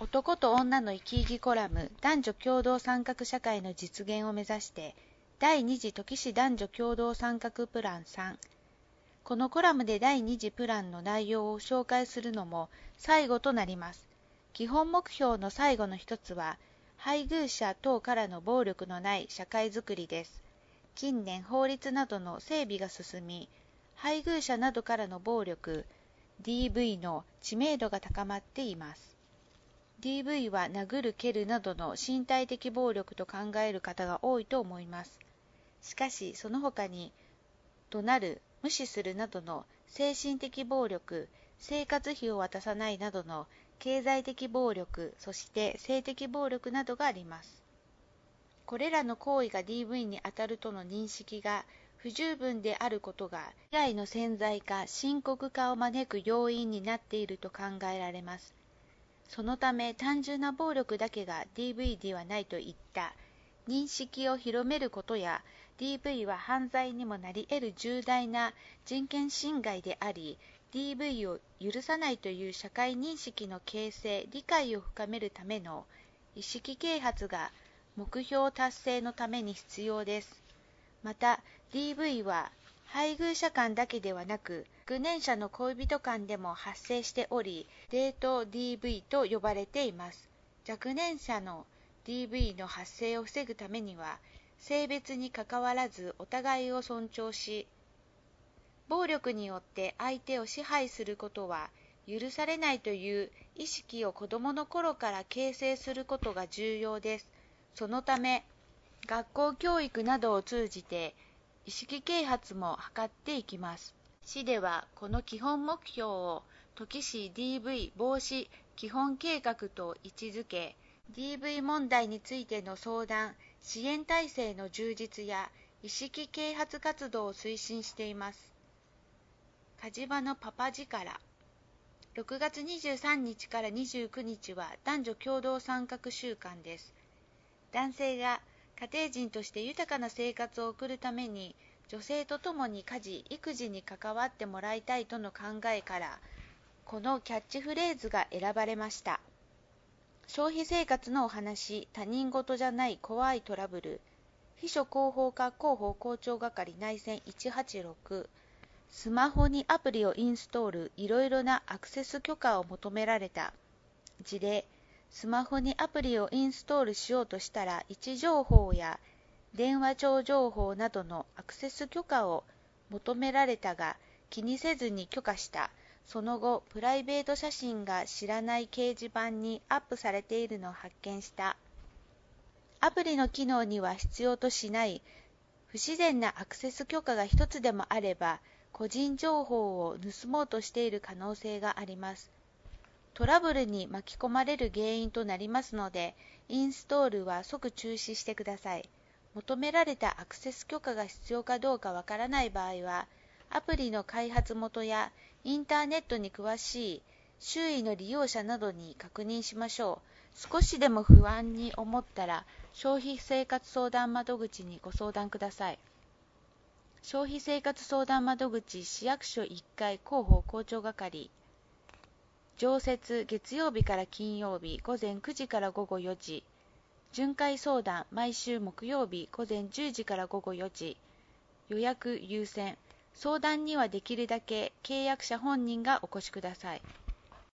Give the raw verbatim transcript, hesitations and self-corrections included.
男と女の生き生きコラム、男女共同参画社会の実現を目指して、第二次時市男女共同参画プランさん。このコラムで第二次プランの内容を紹介するのも最後となります。基本目標の最後の一つは、配偶者等からの暴力のない社会づくりです。近年法律などの整備が進み、配偶者などからの暴力、ディーブイ の知名度が高まっています。ディーブイ は殴る蹴るなどの身体的暴力と考える方が多いと思います。しかし、その他に、怒鳴る、無視するなどの精神的暴力、生活費を渡さないなどの経済的暴力、そして性的暴力などがあります。これらの行為が ディーブイ に当たるとの認識が不十分であることが、被害の潜在化、深刻化を招く要因になっていると考えられます。そのため、単純な暴力だけが ディーブイ ではないといった認識を広めることや、ディーブイ は犯罪にもなり得る重大な人権侵害であり、ディーブイ を許さないという社会認識の形成、理解を深めるための意識啓発が目標達成のために必要です。また、ディーブイ は配偶者間だけではなく、若年者の恋人間でも発生しており、デート ディーブイ と呼ばれています。若年者の ディーブイ の発生を防ぐためには、性別にかかわらずお互いを尊重し、暴力によって相手を支配することは許されないという意識を子どもの頃から形成することが重要です。そのため、学校教育などを通じて意識啓発も図っていきます。市ではこの基本目標を土岐市 ディーブイ 防止基本計画と位置づけ、ディーブイ 問題についての相談、支援体制の充実や意識啓発活動を推進しています。火事場のパパ力。ろくがつにじゅうさんにちからにじゅうくにちは男女共同参画週間です。男性が家庭人として豊かな生活を送るために、女性と共に家事・育児に関わってもらいたいとの考えから、このキャッチフレーズが選ばれました。消費生活のお話、他人事じゃない怖いトラブル。秘書広報課広報校長係内線いちはちろく。スマホにアプリをインストール、いろいろなアクセス許可を求められた。事例、スマホにアプリをインストールしようとしたら、位置情報や電話帳情報などのアクセス許可を求められたが、気にせずに許可した。その後、プライベート写真が知らない掲示板にアップされているのを発見した。アプリの機能には必要としない不自然なアクセス許可が一つでもあれば、個人情報を盗もうとしている可能性があります。トラブルに巻き込まれる原因となりますので、インストールは即中止してください。求められたアクセス許可が必要かどうかわからない場合は、アプリの開発元やインターネットに詳しい周囲の利用者などに確認しましょう。少しでも不安に思ったら、消費生活相談窓口にご相談ください。消費生活相談窓口市役所いっかい広報校長係。常設月曜日から金曜日午前くじから午後よじ。巡回相談毎週木曜日午前じゅうじから午後よじ。予約優先。相談にはできるだけ契約者本人がお越しください。